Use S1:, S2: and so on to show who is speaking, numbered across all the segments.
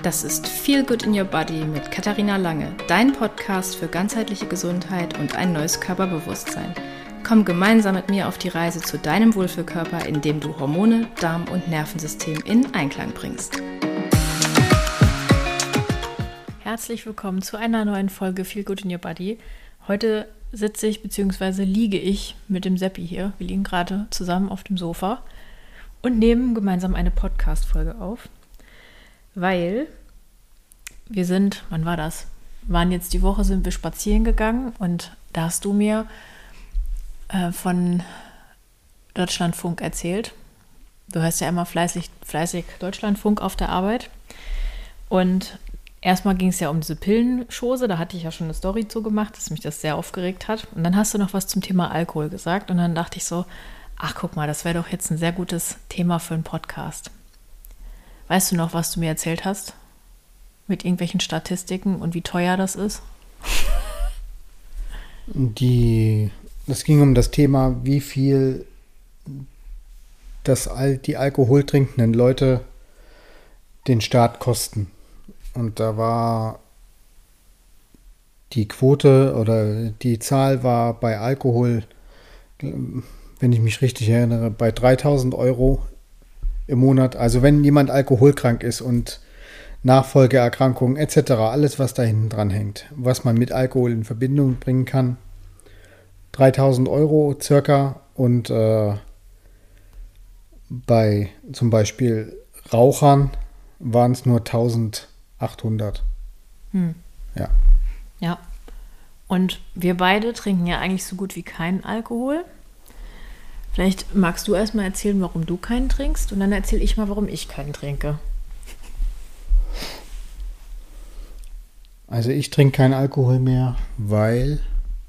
S1: Das ist Feel Good in Your Body mit Katharina Lange, dein Podcast für ganzheitliche Gesundheit und ein neues Körperbewusstsein. Komm gemeinsam mit mir auf die Reise zu deinem Wohlfühlkörper, indem du Hormone, Darm- und Nervensystem in Einklang bringst. Herzlich willkommen zu einer neuen Folge Feel Good in Your Body. Heute sitze ich bzw. liege ich mit dem Seppi hier. Wir liegen gerade zusammen auf dem Sofa und nehmen gemeinsam eine Podcast-Folge auf, weil wir sind, wann war das? Die Woche sind wir spazieren gegangen und da hast du mir von Deutschlandfunk erzählt. Du hörst ja immer fleißig Deutschlandfunk auf der Arbeit. Und erstmal ging es ja um diese Pillenschose, da hatte ich ja schon eine Story zu gemacht, dass mich das sehr aufgeregt hat. Und dann hast du noch was zum Thema Alkohol gesagt und dann dachte ich so, ach guck mal, das wäre doch jetzt ein sehr gutes Thema für einen Podcast. Weißt du noch, was du mir erzählt hast? Mit irgendwelchen Statistiken und wie teuer das ist?
S2: Es ging um das Thema, wie viel die alkoholtrinkenden Leute den Staat kosten. Und da war die Quote oder die Zahl war bei Alkohol, wenn ich mich richtig erinnere, bei 3.000 Euro im Monat. Also wenn jemand alkoholkrank ist und Nachfolgeerkrankungen etc., alles was da hinten dran hängt, was man mit Alkohol in Verbindung bringen kann, 3.000 Euro circa und bei zum Beispiel Rauchern waren es nur 1.800. Ja.
S1: Ja. Und wir beide trinken ja eigentlich so gut wie keinen Alkohol. Vielleicht magst du erstmal erzählen, warum du keinen trinkst und dann erzähle ich mal, warum ich keinen trinke.
S2: Also ich trinke keinen Alkohol mehr, weil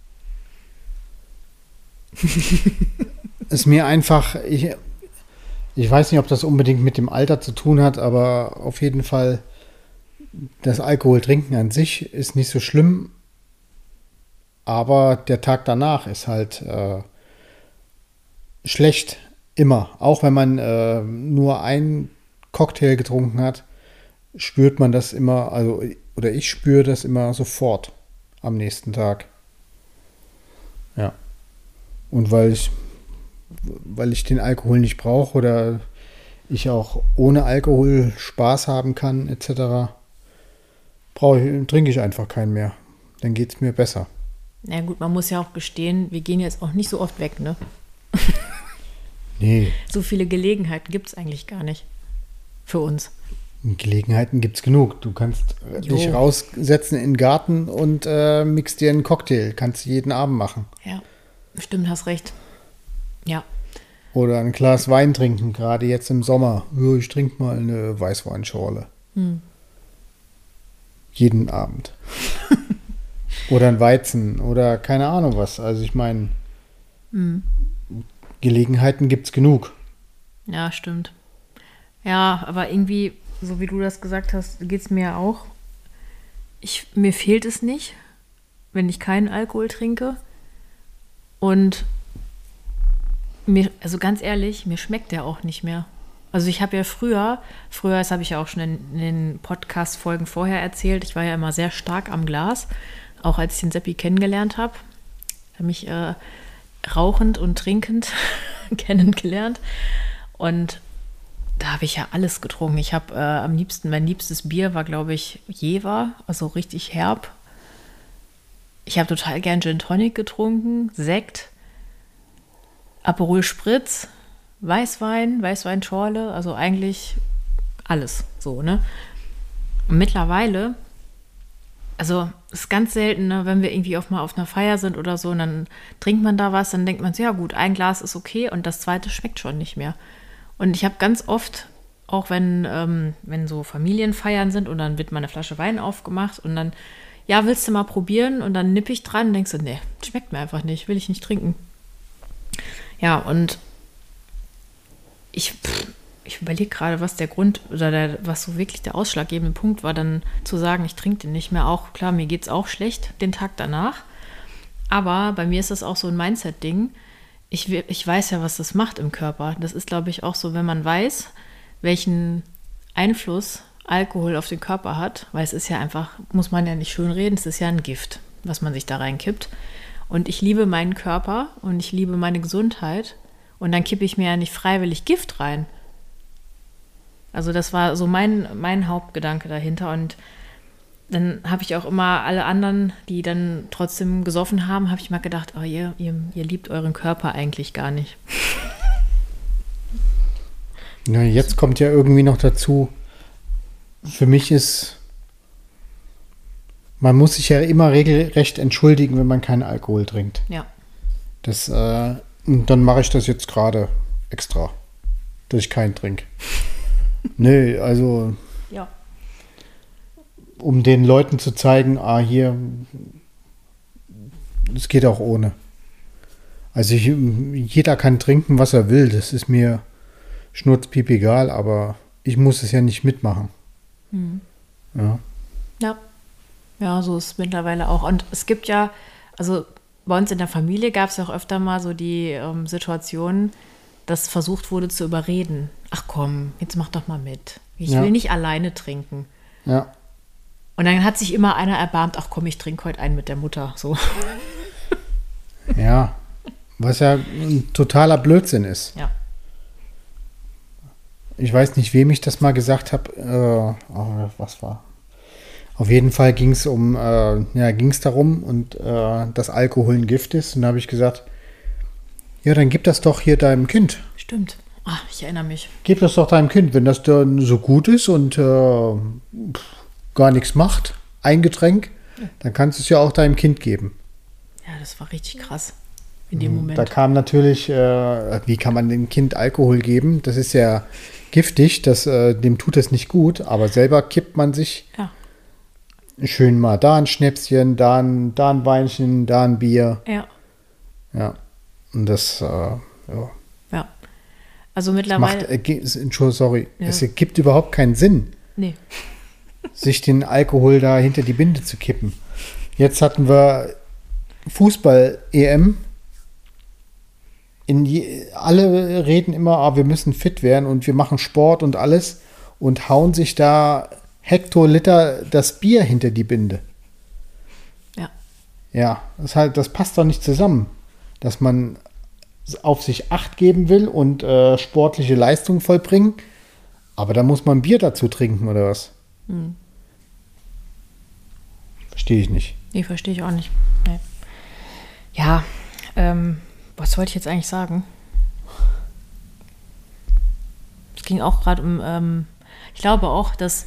S2: es mir einfach, ich weiß nicht, ob das unbedingt mit dem Alter zu tun hat, aber auf jeden Fall das Alkoholtrinken an sich ist nicht so schlimm, aber der Tag danach ist halt schlecht, immer. Auch wenn man nur einen Cocktail getrunken hat, spürt man das immer, oder ich spüre das immer sofort am nächsten Tag. Ja. Und weil ich den Alkohol nicht brauche oder ich auch ohne Alkohol Spaß haben kann, etc., trinke ich einfach keinen mehr. Dann geht es mir besser.
S1: Na gut, man muss ja auch gestehen, wir gehen jetzt auch nicht so oft weg, ne?
S2: Nee.
S1: So viele Gelegenheiten gibt es eigentlich gar nicht für uns.
S2: Gelegenheiten gibt es genug. Du kannst dich raussetzen in den Garten und mixst dir einen Cocktail. Kannst du jeden Abend machen.
S1: Ja, stimmt, hast recht. Ja.
S2: Oder ein Glas Wein trinken, gerade jetzt im Sommer. Ja, ich trinke mal eine Weißweinschorle. Jeden Abend. Oder ein Weizen oder keine Ahnung was. Also ich meine, Gelegenheiten gibt es genug.
S1: Ja, stimmt. Ja, aber irgendwie, so wie du das gesagt hast, geht es mir ja auch. Mir fehlt es nicht, wenn ich keinen Alkohol trinke. Und also ganz ehrlich, mir schmeckt der auch nicht mehr. Also ich habe ja früher, das habe ich ja auch schon in den Podcast-Folgen vorher erzählt, ich war ja immer sehr stark am Glas, auch als ich den Seppi kennengelernt habe. Habe mich rauchend und trinkend kennengelernt. Und da habe ich ja alles getrunken. Ich habe mein liebstes Bier war, glaube ich, Jever, also richtig herb. Ich habe total gern Gin Tonic getrunken, Sekt, Aperol Spritz, Weißweinschorle, also eigentlich alles so, ne? Und mittlerweile, also es ist ganz selten, ne, wenn wir irgendwie mal auf einer Feier sind oder so und dann trinkt man da was, dann denkt man so, ja gut, ein Glas ist okay und das zweite schmeckt schon nicht mehr. Und ich habe ganz oft, auch wenn so Familienfeiern sind und dann wird mal eine Flasche Wein aufgemacht und dann, ja, willst du mal probieren? Und dann nippe ich dran und denkst so, nee, schmeckt mir einfach nicht, will ich nicht trinken. Ja, und ich überlege gerade, was der Grund oder was so wirklich der ausschlaggebende Punkt war, dann zu sagen, ich trinke den nicht mehr. Auch klar, mir geht es auch schlecht den Tag danach. Aber bei mir ist das auch so ein Mindset-Ding. Ich weiß ja, was das macht im Körper. Das ist, glaube ich, auch so, wenn man weiß, welchen Einfluss Alkohol auf den Körper hat, weil es ist ja einfach, muss man ja nicht schön reden, es ist ja ein Gift, was man sich da reinkippt. Und ich liebe meinen Körper und ich liebe meine Gesundheit und dann kippe ich mir ja nicht freiwillig Gift rein. Also das war so mein Hauptgedanke dahinter und dann habe ich auch immer alle anderen, die dann trotzdem gesoffen haben, habe ich mal gedacht, oh, ihr liebt euren Körper eigentlich gar nicht.
S2: Na, jetzt kommt ja irgendwie noch dazu, für mich ist, man muss sich ja immer regelrecht entschuldigen, wenn man keinen Alkohol trinkt.
S1: Ja.
S2: Dann mache ich das jetzt gerade extra, dass ich keinen trinke. Nö, also
S1: Ja.
S2: um den Leuten zu zeigen, hier, es geht auch ohne. Also jeder kann trinken, was er will, das ist mir schnurzpiep egal, aber ich muss es ja nicht mitmachen. Ja.
S1: Ja. Ja, so ist es mittlerweile auch. Und es gibt ja, also bei uns in der Familie gab es auch öfter mal so die Situation, dass versucht wurde zu überreden. Ach komm, jetzt mach doch mal mit. Ich will nicht alleine trinken.
S2: Ja.
S1: Und dann hat sich immer einer erbarmt, ach komm, ich trinke heute einen mit der Mutter. So.
S2: Ja, was ja ein totaler Blödsinn ist.
S1: Ja.
S2: Ich weiß nicht, wem ich das mal gesagt habe. Was war? Auf jeden Fall ging es darum, und dass Alkohol ein Gift ist. Und da habe ich gesagt, ja, dann gib das doch hier deinem Kind.
S1: Stimmt. Ach, ich erinnere mich.
S2: Gib das doch deinem Kind, wenn das dann so gut ist und gar nichts macht, ein Getränk, dann kannst du es ja auch deinem Kind geben.
S1: Ja, das war richtig krass in dem Moment.
S2: Da kam natürlich, wie kann man dem Kind Alkohol geben? Das ist ja giftig, dem tut es nicht gut, aber selber kippt man sich schön mal da ein Schnäpschen, da ein Weinchen, da ein Bier.
S1: Ja.
S2: Ja, und das,
S1: Ja. Also mittlerweile.
S2: Sorry, es gibt überhaupt keinen Sinn, sich den Alkohol da hinter die Binde zu kippen. Jetzt hatten wir Fußball-EM. Alle reden immer, wir müssen fit werden und wir machen Sport und alles und hauen sich da Hektoliter das Bier hinter die Binde.
S1: Ja.
S2: Ja, das passt doch nicht zusammen, dass man auf sich Acht geben will und sportliche Leistung vollbringen, aber da muss man Bier dazu trinken oder was? Verstehe ich nicht.
S1: Nee, verstehe ich auch nicht. Nee. Ja, was wollte ich jetzt eigentlich sagen? Es ging auch gerade um, ich glaube auch, dass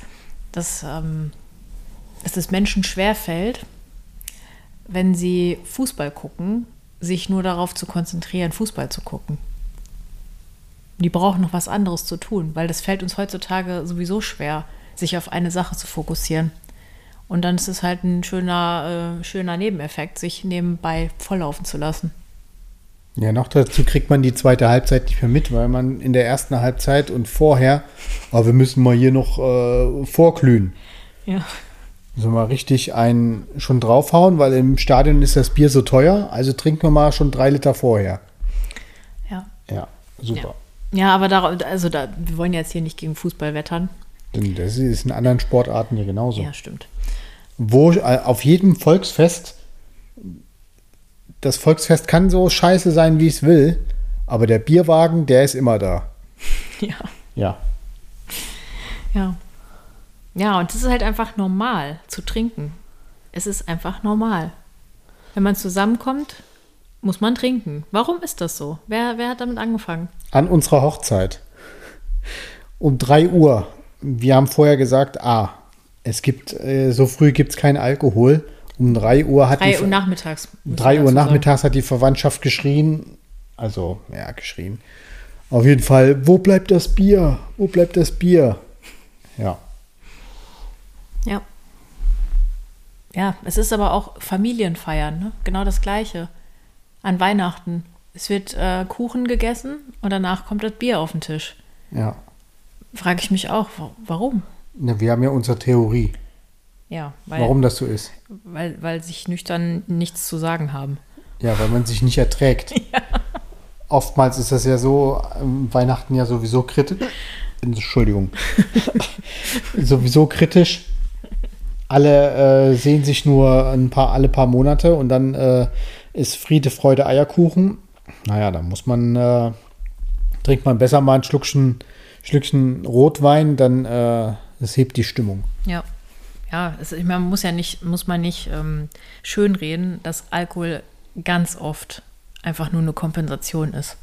S1: es Menschen schwerfällt, wenn sie Fußball gucken, sich nur darauf zu konzentrieren, Fußball zu gucken. Die brauchen noch was anderes zu tun, weil das fällt uns heutzutage sowieso schwer, sich auf eine Sache zu fokussieren. Und dann ist es halt ein schöner Nebeneffekt, sich nebenbei volllaufen zu lassen.
S2: Ja, noch dazu kriegt man die zweite Halbzeit nicht mehr mit, weil man in der ersten Halbzeit und vorher, wir müssen mal hier noch vorglühen.
S1: Ja.
S2: Also mal richtig einen schon draufhauen, weil im Stadion ist das Bier so teuer, also trinken wir mal schon 3 Liter vorher.
S1: Ja.
S2: Ja, super.
S1: Ja, aber wir wollen jetzt hier nicht gegen Fußball wettern.
S2: Denn das ist in anderen Sportarten ja genauso.
S1: Ja, stimmt.
S2: Wo auf jedem Volksfest, das Volksfest kann so scheiße sein, wie es will, aber der Bierwagen, der ist immer da.
S1: Ja.
S2: Ja.
S1: Ja. Ja, und es ist halt einfach normal zu trinken. Es ist einfach normal. Wenn man zusammenkommt, muss man trinken. Warum ist das so? Wer hat damit angefangen?
S2: An unserer Hochzeit. Um 3 Uhr. Wir haben vorher gesagt, es gibt, so früh gibt es keinen Alkohol. Um 3 Uhr hat
S1: 3 Uhr nachmittags.
S2: 3 Uhr nachmittags hat die Verwandtschaft geschrien. Also, ja, geschrien. Auf jeden Fall, wo bleibt das Bier? Wo bleibt das Bier? Ja.
S1: Ja. Ja, es ist aber auch Familienfeiern, ne? Genau das Gleiche. An Weihnachten. Es wird Kuchen gegessen und danach kommt das Bier auf den Tisch.
S2: Ja.
S1: Frage ich mich auch, warum?
S2: Na, wir haben ja unsere Theorie.
S1: Ja,
S2: warum das so ist.
S1: Weil sich nüchtern nichts zu sagen haben.
S2: Ja, weil man sich nicht erträgt. Ja. Oftmals ist das ja so, Weihnachten ja sowieso kritisch. Entschuldigung, sowieso kritisch. Alle sehen sich nur alle paar Monate und dann ist Friede, Freude, Eierkuchen. Naja, da trinkt man besser mal ein Schlückchen Rotwein, dann das hebt die Stimmung.
S1: Ja. Ja, man muss man nicht schönreden, dass Alkohol ganz oft einfach nur eine Kompensation ist.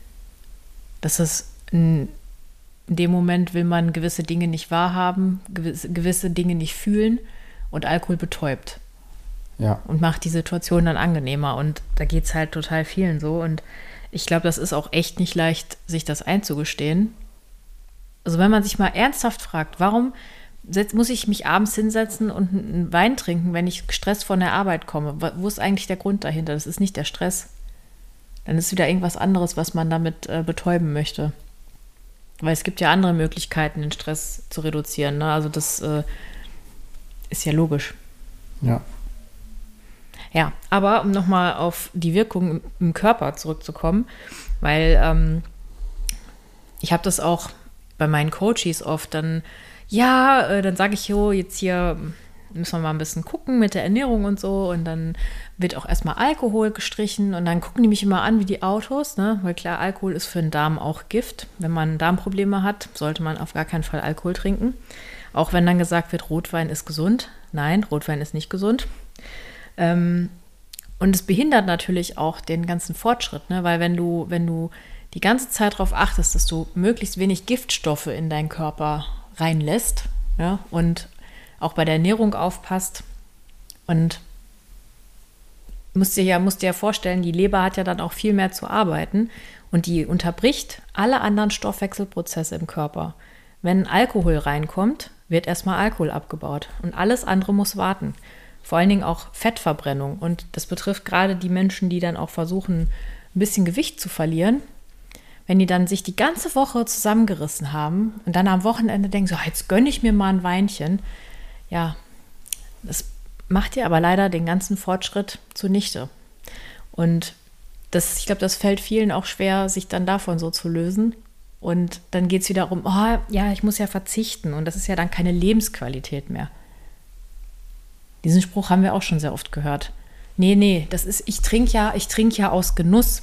S1: Das ist in dem Moment will man gewisse Dinge nicht wahrhaben, gewisse Dinge nicht fühlen und Alkohol betäubt.
S2: Ja.
S1: Und macht die Situation dann angenehmer. Und da geht es halt total vielen so. Und ich glaube, das ist auch echt nicht leicht, sich das einzugestehen. Also wenn man sich mal ernsthaft fragt, warum muss ich mich abends hinsetzen und einen Wein trinken, wenn ich gestresst von der Arbeit komme? Wo ist eigentlich der Grund dahinter? Das ist nicht der Stress. Dann ist wieder irgendwas anderes, was man damit betäuben möchte. Weil es gibt ja andere Möglichkeiten, den Stress zu reduzieren. Ne? Also das ist ja logisch.
S2: Ja.
S1: Ja, aber um nochmal auf die Wirkung im Körper zurückzukommen, weil ich habe das auch bei meinen Coaches oft, dann sage ich, jetzt hier müssen wir mal ein bisschen gucken mit der Ernährung und so und dann wird auch erstmal Alkohol gestrichen und dann gucken die mich immer an wie die Autos, ne? Weil klar, Alkohol ist für den Darm auch Gift. Wenn man Darmprobleme hat, sollte man auf gar keinen Fall Alkohol trinken. Auch wenn dann gesagt wird, Rotwein ist gesund. Nein, Rotwein ist nicht gesund. Und es behindert natürlich auch den ganzen Fortschritt, ne? Weil wenn du die ganze Zeit darauf achtest, dass du möglichst wenig Giftstoffe in deinen Körper reinlässt, ja, und auch bei der Ernährung aufpasst und musst dir ja vorstellen, die Leber hat ja dann auch viel mehr zu arbeiten und die unterbricht alle anderen Stoffwechselprozesse im Körper. Wenn Alkohol reinkommt, wird erstmal Alkohol abgebaut und alles andere muss warten. Vor allen Dingen auch Fettverbrennung und das betrifft gerade die Menschen, die dann auch versuchen, ein bisschen Gewicht zu verlieren. Wenn die dann sich die ganze Woche zusammengerissen haben und dann am Wochenende denken, so jetzt gönne ich mir mal ein Weinchen, ja, das macht dir aber leider den ganzen Fortschritt zunichte. Und ich glaube, das fällt vielen auch schwer, sich dann davon so zu lösen. Und dann geht es wieder um, ich muss ja verzichten. Und das ist ja dann keine Lebensqualität mehr. Diesen Spruch haben wir auch schon sehr oft gehört. Nee, das ist, ich trinke ja aus Genuss.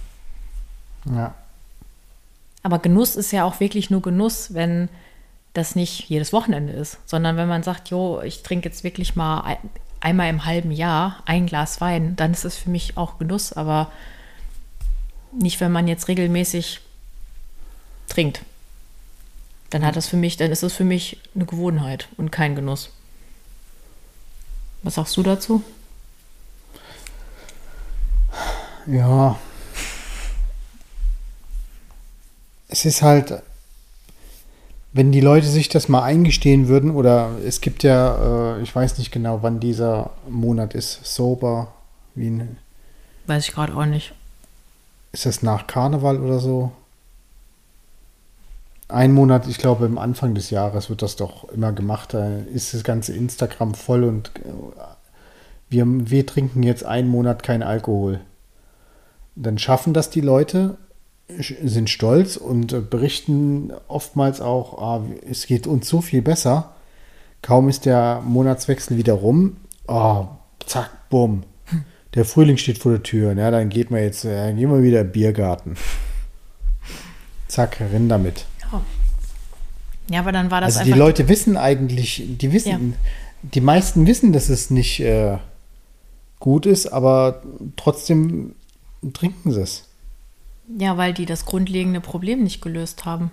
S2: Ja.
S1: Aber Genuss ist ja auch wirklich nur Genuss, wenn das nicht jedes Wochenende ist, sondern wenn man sagt, ich trinke jetzt wirklich mal einmal im halben Jahr ein Glas Wein, dann ist es für mich auch Genuss, aber nicht, wenn man jetzt regelmäßig trinkt. Dann ist es für mich eine Gewohnheit und kein Genuss. Was sagst du dazu?
S2: Ja. Es ist halt, wenn die Leute sich das mal eingestehen würden, oder es gibt ja, ich weiß nicht genau, wann dieser Monat ist, sober,
S1: weiß ich gerade auch nicht.
S2: Ist das nach Karneval oder so? Ein Monat, ich glaube, am Anfang des Jahres wird das doch immer gemacht. Da ist das ganze Instagram voll und wir trinken jetzt einen Monat kein Alkohol. Dann schaffen das die Leute, sind stolz und berichten oftmals auch, es geht uns so viel besser. Kaum ist der Monatswechsel wieder rum, zack, bumm. Der Frühling steht vor der Tür. Ja, dann gehen wir wieder in den Biergarten. Zack, rennen damit.
S1: Ja, aber dann war das
S2: also die Leute wissen eigentlich, die meisten wissen, dass es nicht gut ist, aber trotzdem trinken sie es.
S1: Ja, weil die das grundlegende Problem nicht gelöst haben.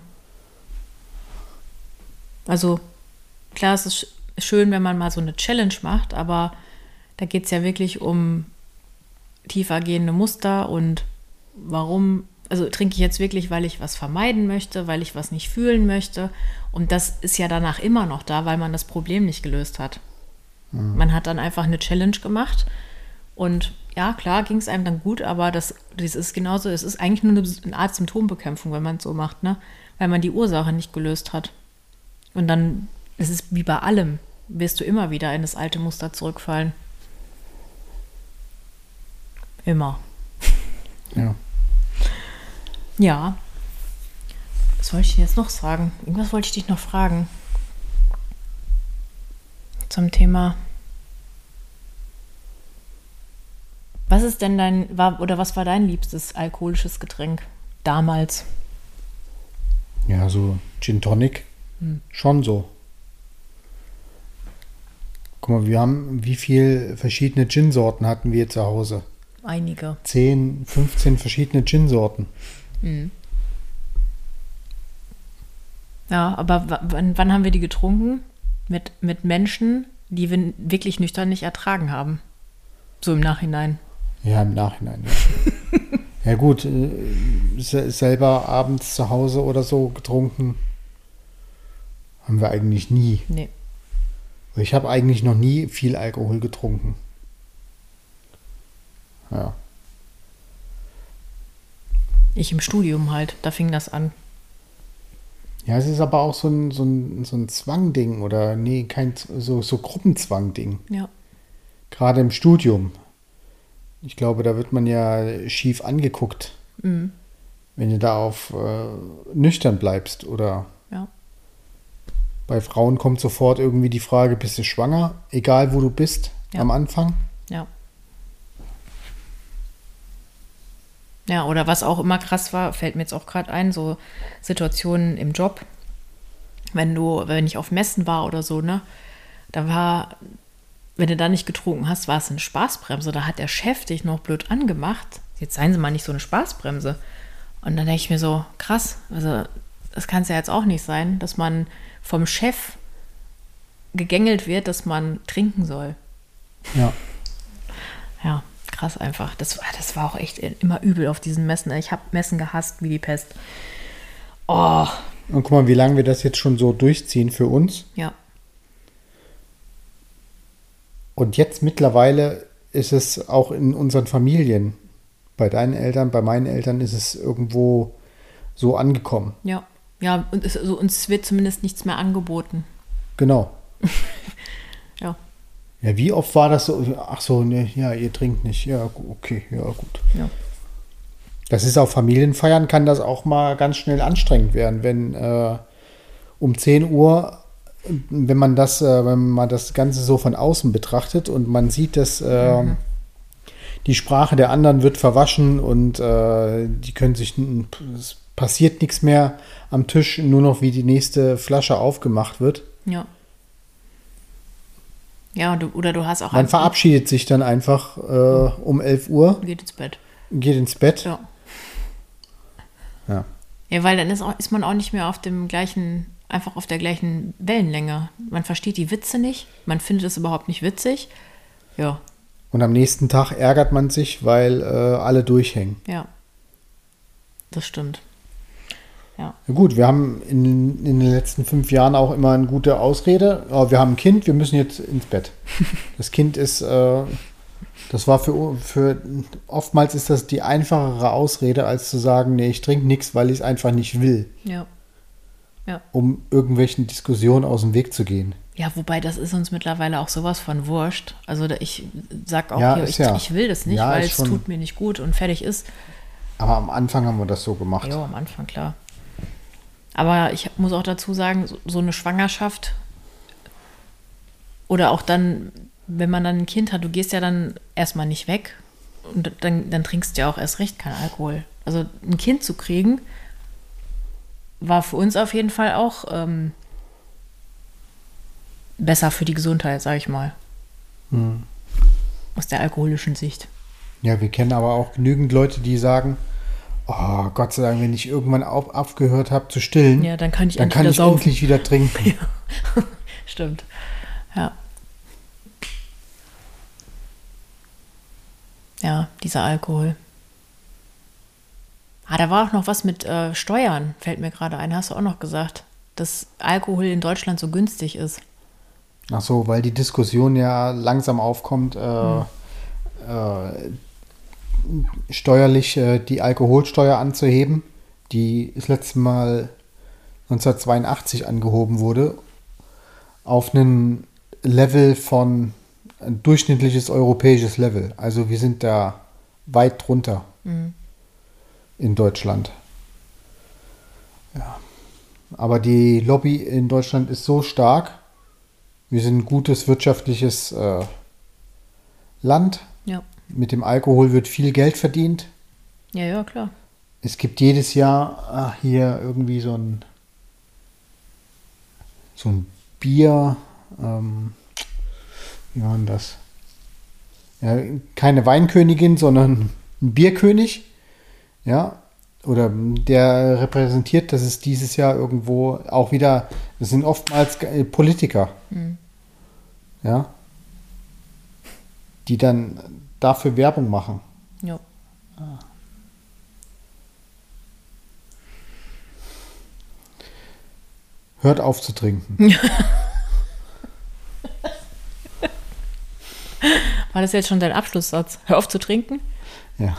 S1: Also klar, es ist schön, wenn man mal so eine Challenge macht, aber da geht es ja wirklich um tiefergehende Muster und warum, also trinke ich jetzt wirklich, weil ich was vermeiden möchte, weil ich was nicht fühlen möchte und das ist ja danach immer noch da, weil man das Problem nicht gelöst hat. Mhm. Man hat dann einfach eine Challenge gemacht und ja, klar, ging es einem dann gut, aber das ist genauso, es ist eigentlich nur eine Art Symptombekämpfung, wenn man es so macht, ne? Weil man die Ursache nicht gelöst hat. Und dann ist es wie bei allem, wirst du immer wieder in das alte Muster zurückfallen. Immer.
S2: Ja.
S1: Ja. Was wollte ich denn jetzt noch sagen? Irgendwas wollte ich dich noch fragen. Zum Thema. Was ist denn was war dein liebstes alkoholisches Getränk damals?
S2: Ja, so Gin Tonic. Schon so. Guck mal, wie viele verschiedene Gin-Sorten hatten wir zu Hause?
S1: Einige.
S2: 10, 15 verschiedene Gin-Sorten.
S1: Ja, aber wann haben wir die getrunken? Mit Menschen, die wir wirklich nüchtern nicht ertragen haben. So im Nachhinein.
S2: Ja, im Nachhinein, ja. Ja gut, selber abends zu Hause oder so getrunken haben wir eigentlich nie.
S1: Nee.
S2: Ich habe eigentlich noch nie viel Alkohol getrunken. Ja.
S1: Ich im Studium halt, da fing das an.
S2: Ja, es ist aber auch so ein Zwangding oder nee, so Gruppenzwangding.
S1: Ja.
S2: Gerade im Studium. Ich glaube, da wird man ja schief angeguckt, wenn du da auf nüchtern bleibst. Oder
S1: Ja.
S2: bei Frauen kommt sofort irgendwie die Frage, bist du schwanger? Egal, wo du bist am Anfang.
S1: Ja. Ja, oder was auch immer krass war, fällt mir jetzt auch gerade ein, so Situationen im Job, wenn ich auf Messen war oder so, ne, wenn du da nicht getrunken hast, war es eine Spaßbremse. Da hat der Chef dich noch blöd angemacht. Jetzt seien Sie mal nicht so eine Spaßbremse. Und dann denke ich mir so, krass, also das kann es ja jetzt auch nicht sein, dass man vom Chef gegängelt wird, dass man trinken soll.
S2: Ja.
S1: Ja, krass einfach. Das war auch echt immer übel auf diesen Messen. Ich habe Messen gehasst wie die Pest. Oh.
S2: Und guck mal, wie lange wir das jetzt schon so durchziehen für uns.
S1: Ja.
S2: Und jetzt mittlerweile ist es auch in unseren Familien, bei deinen Eltern, bei meinen Eltern ist es irgendwo so angekommen.
S1: Ja. Ja, und uns wird zumindest nichts mehr angeboten.
S2: Genau.
S1: Ja.
S2: Ja, wie oft war das so? Ach so, ne, ja, ihr trinkt nicht. Ja, okay, ja, gut.
S1: Ja.
S2: Das ist auf Familienfeiern, kann das auch mal ganz schnell anstrengend werden, wenn um 10 Uhr, wenn man das Ganze so von außen betrachtet und man sieht, dass die Sprache der anderen wird verwaschen und die können sich, es passiert nichts mehr am Tisch, nur noch wie die nächste Flasche aufgemacht wird.
S1: Ja. Ja, du hast auch...
S2: Man verabschiedet sich dann einfach um 11 Uhr.
S1: Geht ins Bett.
S2: Geht ins Bett.
S1: Ja.
S2: Ja.
S1: Ja, weil dann ist man auch nicht mehr auf der gleichen Wellenlänge. Man versteht die Witze nicht, man findet es überhaupt nicht witzig. Ja.
S2: Und am nächsten Tag ärgert man sich, weil alle durchhängen.
S1: Ja. Das stimmt. Ja.
S2: Ja gut, wir haben in den letzten 5 Jahren auch immer eine gute Ausrede. Oh, wir haben ein Kind, wir müssen jetzt ins Bett. Das Kind ist, das war für oftmals ist das die einfachere Ausrede, als zu sagen, nee, ich trinke nichts, weil ich es einfach nicht will.
S1: Ja. Ja.
S2: Um irgendwelchen Diskussionen aus dem Weg zu gehen.
S1: Ja, wobei das ist uns mittlerweile auch sowas von wurscht. Also ich sag auch
S2: Ja,
S1: hier, ich will das nicht,
S2: Ja,
S1: weil
S2: ist
S1: es
S2: schon.
S1: tut mir nicht gut und fertig ist.
S2: Aber am Anfang haben wir das so gemacht.
S1: Ja, am Anfang, klar. Aber ich muss auch dazu sagen, so eine Schwangerschaft oder auch dann, wenn man dann ein Kind hat, du gehst ja dann erstmal nicht weg und dann trinkst du ja auch erst recht keinen Alkohol. Also ein Kind zu kriegen, war für uns auf jeden Fall auch besser für die Gesundheit, sag ich mal. Aus der alkoholischen Sicht.
S2: Ja, wir kennen aber auch genügend Leute, die sagen, oh Gott sei Dank, wenn ich irgendwann aufgehört habe zu stillen,
S1: Ja, dann kann ich
S2: endlich wieder trinken.
S1: Ja. Stimmt. Ja. Ja, dieser Alkohol. Da war auch noch was mit Steuern, fällt mir gerade ein. Hast du auch noch gesagt, dass Alkohol in Deutschland so günstig ist.
S2: Ach so, weil die Diskussion ja langsam aufkommt, steuerlich die Alkoholsteuer anzuheben, die das letzte Mal 1982 angehoben wurde, auf ein Level von ein durchschnittliches europäisches Level. Also wir sind da weit drunter in Deutschland. Ja. Aber die Lobby in Deutschland ist so stark. Wir sind ein gutes wirtschaftliches Land.
S1: Ja.
S2: Mit dem Alkohol wird viel Geld verdient.
S1: Ja, ja, klar.
S2: Es gibt jedes Jahr hier irgendwie so ein Bier. Wie war denn das? Ja, keine Weinkönigin, sondern ein Bierkönig. Ja. Oder der repräsentiert, dass es dieses Jahr irgendwo auch wieder, das sind oftmals Politiker. Ja. Die dann dafür Werbung machen.
S1: Ja.
S2: Hört auf zu trinken.
S1: War das jetzt schon dein Abschlusssatz? Hör auf zu trinken?
S2: Ja.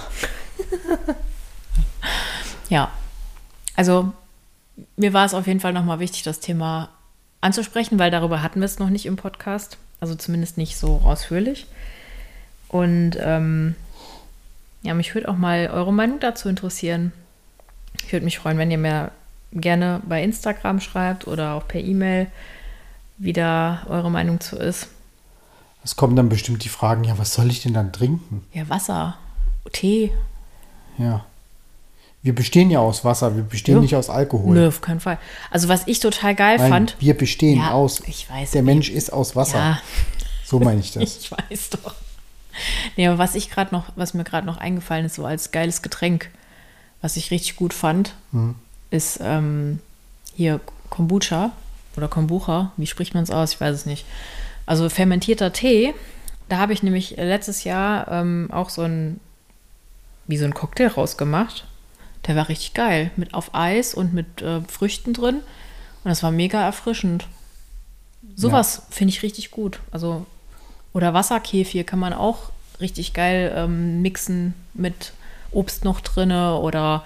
S1: Ja. Also mir war es auf jeden Fall nochmal wichtig, das Thema anzusprechen, weil darüber hatten wir es noch nicht im Podcast. Also zumindest nicht so ausführlich. Und ja, mich würde auch mal eure Meinung dazu interessieren. Ich würde mich freuen, wenn ihr mir gerne bei Instagram schreibt oder auch per E-Mail, wie da eure Meinung zu ist.
S2: Es kommen dann bestimmt die Fragen, ja, was soll ich denn dann trinken?
S1: Ja, Wasser, Tee.
S2: Ja. Wir bestehen ja aus Wasser, wir bestehen nicht aus Alkohol.
S1: Nö, auf keinen Fall. Also was ich total geil
S2: Nein,
S1: fand.
S2: wir bestehen
S1: Ja,
S2: aus.
S1: ich weiß.
S2: Der Mensch ist aus Wasser.
S1: Ja,
S2: So meine ich das.
S1: ich weiß doch. Nee, aber was mir gerade noch eingefallen ist, so als geiles Getränk, was ich richtig gut fand, ist hier Kombucha oder Kombucha. Wie spricht man es aus? Ich weiß es nicht. Also fermentierter Tee. Da habe ich nämlich letztes Jahr auch so ein Cocktail rausgemacht. Der war richtig geil. Auf Eis und mit Früchten drin. Und das war mega erfrischend. Sowas finde ich richtig gut. Also, oder Wasserkefir kann man auch richtig geil mixen mit Obst noch drinne. Oder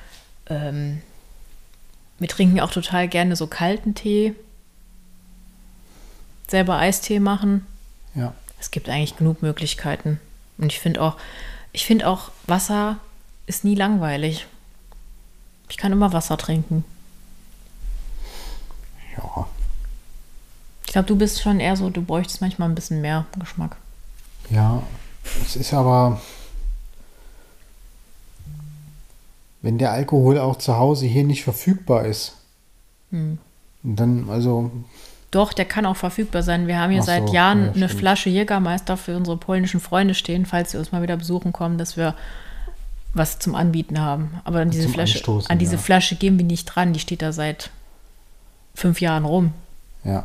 S1: wir trinken auch total gerne so kalten Tee. Selber Eistee machen.
S2: Ja.
S1: Es gibt eigentlich genug Möglichkeiten. Und ich finde auch, Wasser ist nie langweilig. Ich kann immer Wasser trinken.
S2: Ja.
S1: Ich glaube, du bist schon eher so, du bräuchtest manchmal ein bisschen mehr Geschmack.
S2: Ja, es ist aber, wenn der Alkohol auch zu Hause hier nicht verfügbar ist, dann, also,
S1: Doch, der kann auch verfügbar sein. Wir haben hier
S2: Ach so,
S1: seit Jahren
S2: ja,
S1: eine
S2: stimmt.
S1: Flasche Jägermeister für unsere polnischen Freunde stehen, falls sie uns mal wieder besuchen kommen, dass wir was zum Anbieten haben. Aber an diese
S2: Zum
S1: Flasche,
S2: Anstoßen,
S1: diese
S2: ja.
S1: Flasche gehen wir nicht dran. Die steht da seit 5 Jahren rum.
S2: ja.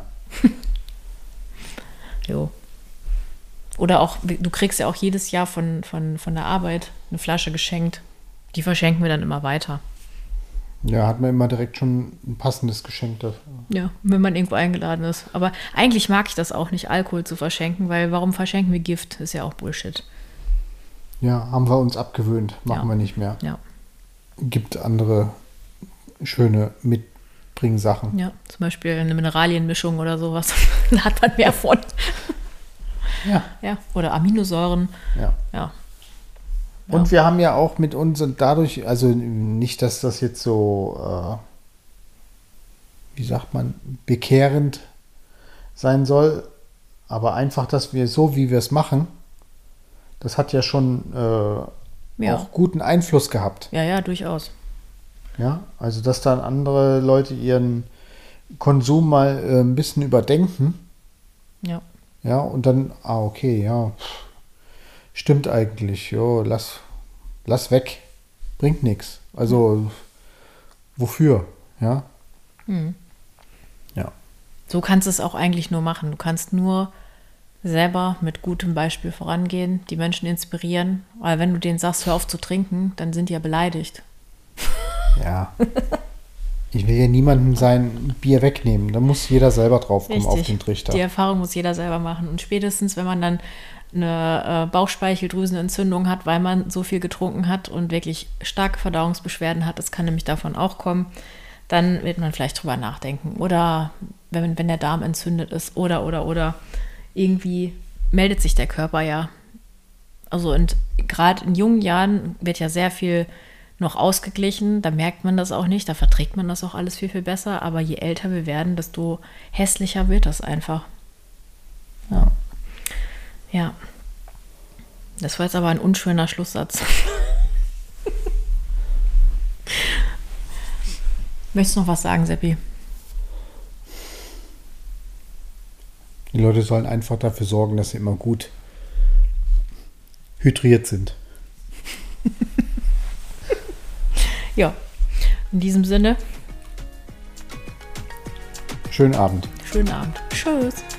S1: Jo. Oder auch, du kriegst ja auch jedes Jahr von der Arbeit eine Flasche geschenkt. Die verschenken wir dann immer weiter.
S2: Ja, hat man immer direkt schon ein passendes Geschenk dafür.
S1: Ja, wenn man irgendwo eingeladen ist. Aber eigentlich mag ich das auch nicht, Alkohol zu verschenken, weil warum verschenken wir Gift? Ist ja auch Bullshit.
S2: Ja, haben wir uns abgewöhnt. Machen
S1: Ja.
S2: wir nicht mehr.
S1: Ja,
S2: Gibt andere schöne Mitbringsachen.
S1: ja. Zum Beispiel eine Mineralienmischung oder sowas. Da hat man mehr von.
S2: Ja.
S1: Ja, oder Aminosäuren.
S2: Ja.
S1: Ja.
S2: Und wir haben ja auch mit uns und dadurch, also nicht, dass das jetzt so, wie sagt man, bekehrend sein soll, aber einfach, dass wir so, wie wir es machen, das hat ja schon
S1: Ja.
S2: auch guten Einfluss gehabt.
S1: Ja, ja, durchaus.
S2: Ja, also dass dann andere Leute ihren Konsum mal ein bisschen überdenken.
S1: Ja.
S2: Ja, und dann, okay, ja, stimmt eigentlich, jo, lass weg, bringt nichts. Also, wofür, ja? Ja,
S1: So kannst du es auch eigentlich nur machen. Du kannst nur selber mit gutem Beispiel vorangehen, die Menschen inspirieren. Weil wenn du denen sagst, hör auf zu trinken, dann sind die ja beleidigt.
S2: ja. Ich will ja niemandem sein Bier wegnehmen, da muss jeder selber drauf kommen auf den Trichter.
S1: Die Erfahrung muss jeder selber machen. Und spätestens, wenn man dann eine Bauchspeicheldrüsenentzündung hat, weil man so viel getrunken hat und wirklich starke Verdauungsbeschwerden hat, das kann nämlich davon auch kommen, dann wird man vielleicht drüber nachdenken. Oder wenn der Darm entzündet ist oder irgendwie meldet sich der Körper ja. Also und gerade in jungen Jahren wird ja sehr viel noch ausgeglichen. Da merkt man das auch nicht. Da verträgt man das auch alles viel, viel besser. Aber je älter wir werden, desto hässlicher wird das einfach. Ja. Ja. Das war jetzt aber ein unschöner Schlusssatz. Möchtest du noch was sagen, Seppi?
S2: Die Leute sollen einfach dafür sorgen, dass sie immer gut hydriert sind.
S1: Ja, in diesem Sinne.
S2: Schönen Abend.
S1: Schönen Abend. Tschüss.